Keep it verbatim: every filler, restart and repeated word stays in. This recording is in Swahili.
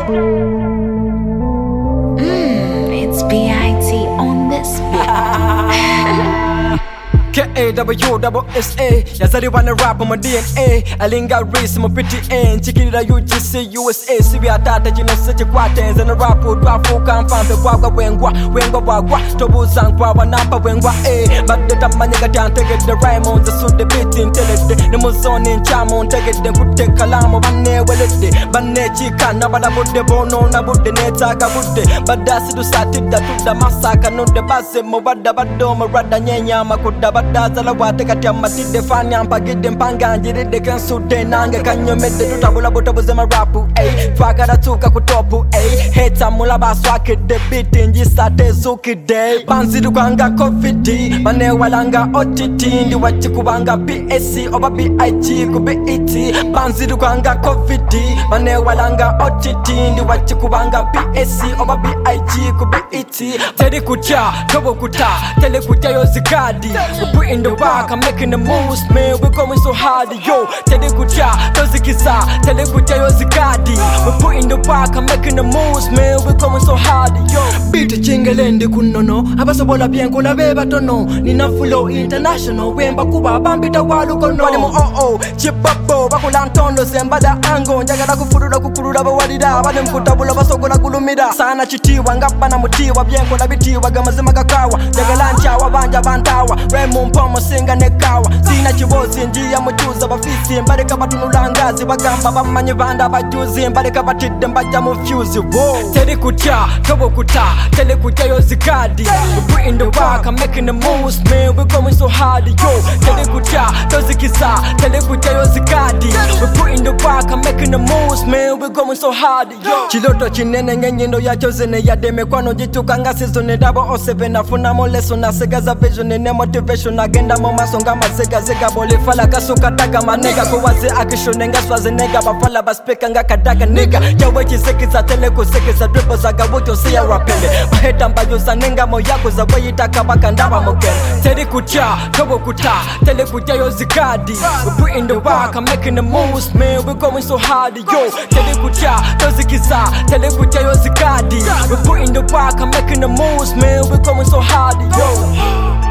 Mmm, it's B I T on this K A W double S A yazaliwa na rap mu D N A alinga race mu P T N chikirira U G C U S A sibi atata kino seche kwatenze na rap twafuka mfambe kwagwa bwengwa wengwa bwagwa tobuza nkwa banapa bwengwa eh badde tamanyega tantegedde rhymes asude beat intellecte ne muzone nchamu ntegedde kutte kalamu banne weledde banne chikana badabudde bono na budde netaka budde badasi dusatidda tudda masaka nudde base mu badda baddo mu radda nyenya makudda Dazala wate kati amatide fani ampagide mpanga njiride kensude nange kanyomede tutabula butobuze marapu ay twagara tuka kutopu ay heta mula baswakide biti njisate zukide banziru kwanga covid bane walanga O T T ndi wachikubanga P S C oba B I G ku B E T banziru kwanga covid bane walanga O T T ndi wachikubanga P S C oba B I G ku B E T teri kucha tobo kuta tele kucha yozikadi Put in the work, I'm making the moves, man. We're going so hard, yo. Tell the good job, Tozikisa, tell the good job, Yozikadi. We're putting the work, I'm making the moves, man. We're going so hard, yo. Beat the jingle and the kunono. Abasobola bien kula beba tono. Nina fulo international. Wemba kuba bambita walu kono. Wale mo oh oh, chipapo, bakulantondo sembada ango. Njagala kufurura kukurura bawadida. Wale mkutabula basokola kulumida. Sana chitiwa ngapa na mutiwa bien kula bitiwa gamazima kakawa. Njagala nchawa banja bantawa. Remo mpomo singa nekawa sina chibozi njia mujuza bafisi mbareka batunulangazi bagamba bamanye banda bajuzi mbareka batidde mbaja mu fuse wo teri kutya tobo kuta tele kutya yozikadi we put in the work I'm making the moves man we going so hard yo tele kutya tozikisa tele kutya yozikadi we put in the work I'm making the moves man we going so hard yo chiloto chinene ngenyino ya chozene ya deme kwano jituka ngasizone double oh seven afuna moleso na segaza vision ne motivation agenda mama songa mazega zega bole fala kasoka taga manega ko waze akishone ngaswaze nega bafala baspeka ngakadaga nega yawe chisekiza teleko sekiza dripo zaga woto siya rapele baheta mbayo sanenga mo yako za wayitaka bakandaba mokele teri kucha tobo kuta tele kucha yozikadi we put in the work I'm making the moves man we going so hard yo tele kucha tozikisa tele kucha yozikadi we put in the work I'm making the moves man we going so hard yo